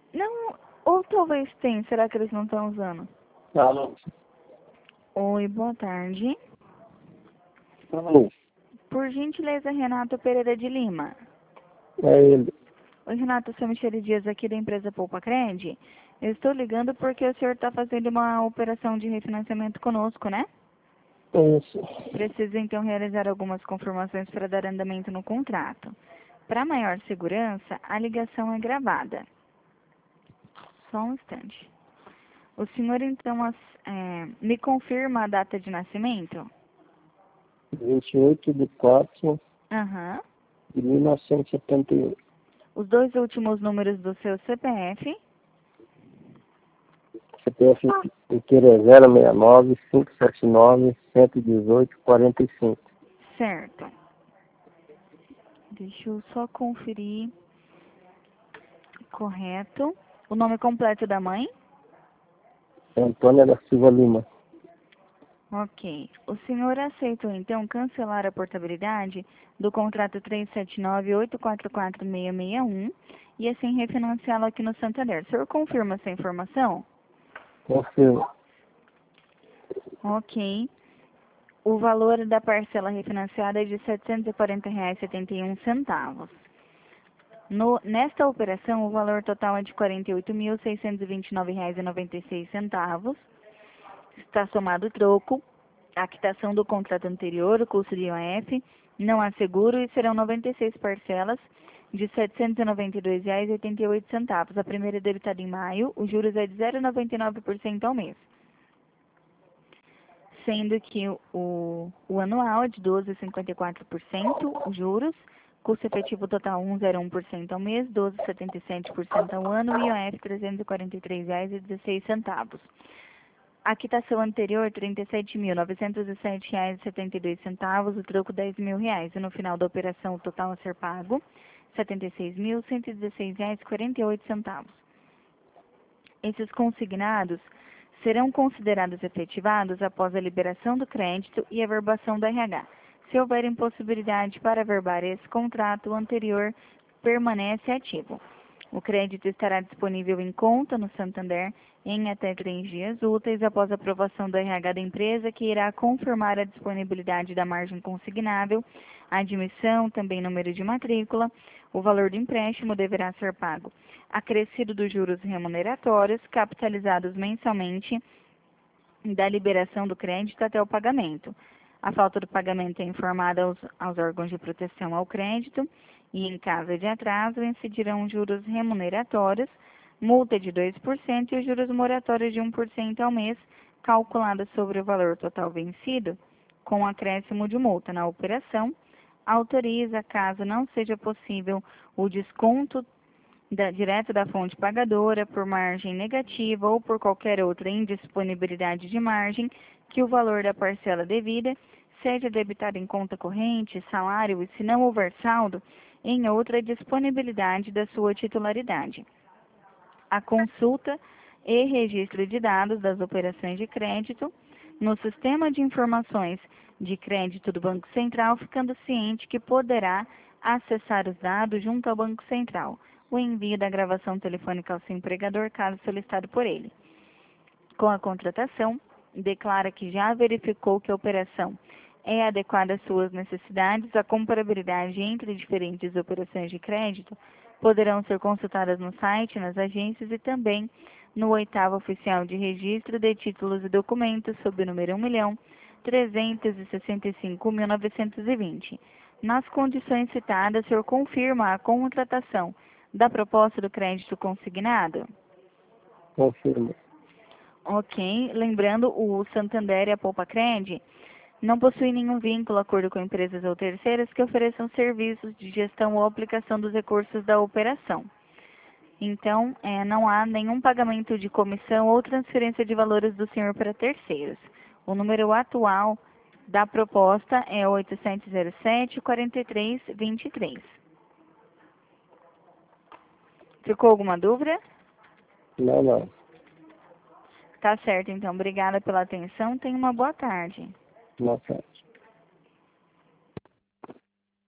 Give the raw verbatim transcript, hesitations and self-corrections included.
Não, ou talvez tem, será que eles não estão usando? Alô? Oi, boa tarde. Alô? Por gentileza, Renato Pereira de Lima. É ele. Oi, Renato, sou Michele Dias aqui da empresa Poupa Cred. Eu estou ligando porque o senhor está fazendo uma operação de refinanciamento conosco, né? Isso. Precisa então realizar algumas confirmações para dar andamento no contrato. Para maior segurança, a ligação é gravada. Só um instante. O senhor então as- é, me confirma a data de nascimento? vinte e oito de quatro Aham. de mil novecentos e setenta e um. Os dois últimos números do seu C P F? C P F inteiro é zero seis nove, cinco sete nove, um um oito, quatro cinco. Certo. Deixa eu só conferir. Correto. O nome completo da mãe? Antônia da Silva Lima. Ok. O senhor aceitou, então, cancelar a portabilidade do contrato três sete nove, oito quatro quatro, seis seis um e assim refinanciá-lo aqui no Santander. O senhor confirma essa informação? Confirma. Ok. O valor da parcela refinanciada é de setecentos e quarenta reais e setenta e um centavos. No, nesta operação, o valor total é de quarenta e oito mil, seiscentos e vinte e nove reais e noventa e seis centavos. Está somado o troco, a quitação do contrato anterior, o custo de I O F, não há seguro e serão noventa e seis parcelas de setecentos e noventa e dois reais e oitenta e oito centavos. A primeira é debitada em maio, os juros é de zero vírgula noventa e nove por cento ao mês. Sendo que o, o anual é de doze vírgula cinquenta e quatro por cento, os juros, custo efetivo total um vírgula zero um por cento ao mês, doze vírgula setenta e sete por cento ao ano e I O F trezentos e quarenta e três reais e dezesseis centavos. A quitação anterior, trinta e sete mil, novecentos e sete reais e setenta e dois centavos, o troco dez mil reais. E no final da operação, o total a ser pago, setenta e seis mil, cento e dezesseis reais e quarenta e oito centavos. Esses consignados serão considerados efetivados após a liberação do crédito e a verbação do R H. Se houver impossibilidade para verbar esse contrato, o anterior permanece ativo. O crédito estará disponível em conta no Santander em até três dias úteis após a aprovação do R H da empresa, que irá confirmar a disponibilidade da margem consignável, a admissão, também número de matrícula. O valor do empréstimo deverá ser pago acrescido dos juros remuneratórios, capitalizados mensalmente da liberação do crédito até o pagamento. A falta do pagamento é informada aos, aos órgãos de proteção ao crédito e, em caso de atraso, incidirão juros remuneratórios, multa de dois por cento e os juros moratórios de um por cento ao mês, calculada sobre o valor total vencido, com acréscimo de multa na operação. Autoriza, caso não seja possível, o desconto da, direto da fonte pagadora por margem negativa ou por qualquer outra indisponibilidade de margem, que o valor da parcela devida seja debitado em conta corrente, salário e, se não houver saldo, em outra disponibilidade da sua titularidade. A consulta e registro de dados das operações de crédito no Sistema de Informações de Crédito do Banco Central, ficando ciente que poderá acessar os dados junto ao Banco Central. O envio da gravação telefônica ao seu empregador, caso solicitado por ele. Com a contratação, declara que já verificou que a operação é adequada às suas necessidades. A comparabilidade entre diferentes operações de crédito poderão ser consultadas no site, nas agências e também no oitavo oficial de registro de títulos e documentos, sob o número um milhão trezentos e sessenta e cinco mil novecentos e vinte. Nas condições citadas, o senhor confirma a contratação da proposta do crédito consignado? Confirma. Ok. Lembrando, o Santander e a Poupa Cred não possuem nenhum vínculo, acordo com empresas ou terceiras que ofereçam serviços de gestão ou aplicação dos recursos da operação. Então, é, não há nenhum pagamento de comissão ou transferência de valores do senhor para terceiros. O número atual da proposta é oito sete zero sete, quatro três dois três. Ficou alguma dúvida? Não, não. Tá certo, então. Obrigada pela atenção. Tenha uma boa tarde. Não, tá.